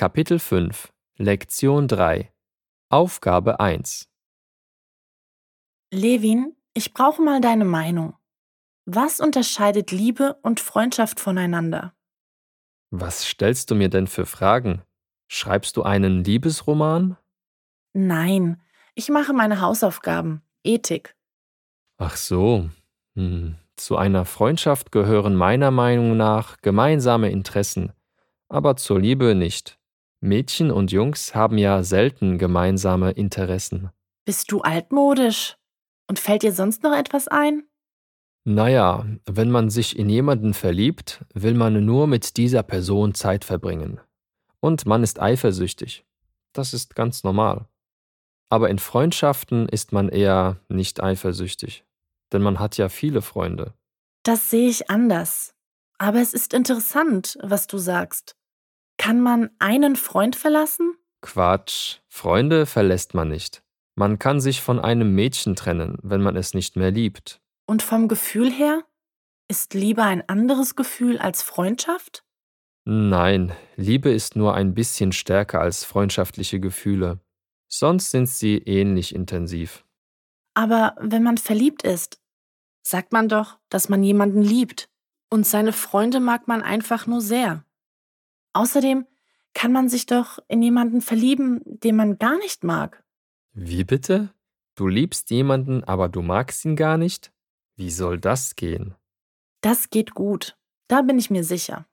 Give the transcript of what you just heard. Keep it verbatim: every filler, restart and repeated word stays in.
Kapitel fünf, Lektion drei, Aufgabe eins. Levin, ich brauche mal deine Meinung. Was unterscheidet Liebe und Freundschaft voneinander? Was stellst du mir denn für Fragen? Schreibst du einen Liebesroman? Nein, ich mache meine Hausaufgaben. Ethik. Ach so. Hm. Zu einer Freundschaft gehören meiner Meinung nach gemeinsame Interessen, aber zur Liebe nicht. Mädchen und Jungs haben ja selten gemeinsame Interessen. Bist du altmodisch? Und fällt dir sonst noch etwas ein? Naja, wenn man sich in jemanden verliebt, will man nur mit dieser Person Zeit verbringen. Und man ist eifersüchtig. Das ist ganz normal. Aber in Freundschaften ist man eher nicht eifersüchtig. Denn man hat ja viele Freunde. Das sehe ich anders. Aber es ist interessant, was du sagst. Kann man einen Freund verlassen? Quatsch, Freunde verlässt man nicht. Man kann sich von einem Mädchen trennen, wenn man es nicht mehr liebt. Und vom Gefühl her? Ist Liebe ein anderes Gefühl als Freundschaft? Nein, Liebe ist nur ein bisschen stärker als freundschaftliche Gefühle. Sonst sind sie ähnlich intensiv. Aber wenn man verliebt ist, sagt man doch, dass man jemanden liebt. Und seine Freunde mag man einfach nur sehr. Außerdem kann man sich doch in jemanden verlieben, den man gar nicht mag. Wie bitte? Du liebst jemanden, aber du magst ihn gar nicht? Wie soll das gehen? Das geht gut. Da bin ich mir sicher.